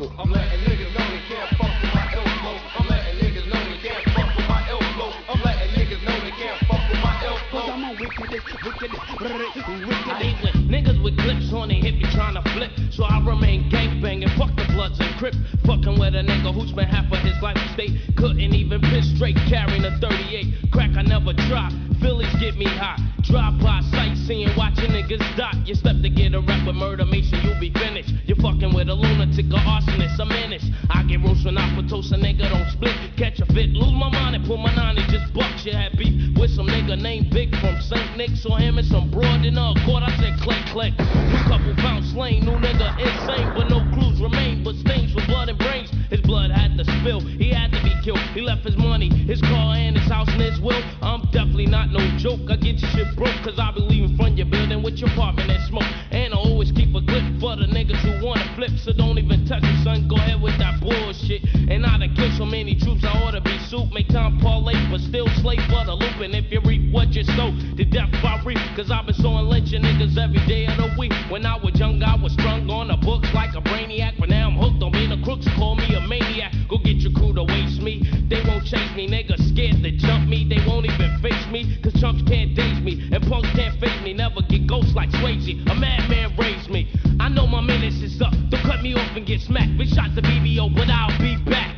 flow. I'm letting niggas know they can't fuck with my ill flow. I'm letting niggas know they can't fuck with my ill flow. I'm letting niggas know they can't fuck with my ill flow. Cause I'm a wicked. I hate when niggas with clips on their hip be tryna flip. So I remain gangbanging, fuck the Bloods and Crip. Fucking with a nigga who spent half of his life in state. Couldn't even piss straight, carrying a 38. Crack I never drop, Phillies get me hot. Drive by sightseeing, watching niggas die. You step to get a rap with Murder Mason, you'll be finished. You're fucking with a lunatic or arsonist, a menace. I get roast when I put toast, a nigga don't split. Catch a fit, lose my mind and pull my 90, just bucks. You had beef with some nigga named Big from St. Nick. Saw him and some broad in a court, I said click, click. New couple found slain, new nigga insane. But no clues remain, but stains with blood and brains. His blood had to spill, he had to be killed. He left his money, his car and his house and his will. I'm definitely not no joke, I get your shit broke. Cause I be leaving from your building with your apartment and smoke. And I always keep a clip for the niggas who wanna flip. So don't even touch me, son, go ahead with that bullshit. And I done killed so many troops, I oughta be soup. Make time parlay, but still slave for the loop. And if you reap what you sow, the death I reap. Cause I've been sowing lynching niggas every day of the week. When I was young, I was strung on the books like a brainiac. But now I'm hooked on being a crooks, call me a maniac. Go get your crew to waste me, they won't chase me. Niggas scared to jump me, they won't even face me. Cause chumps can't daze me, and punks can't face me. Never get ghosts like Swayze, a madman raised me. I know my minutes is up, don't cut me off and get smacked. Been shot to BBO, but I'll be back.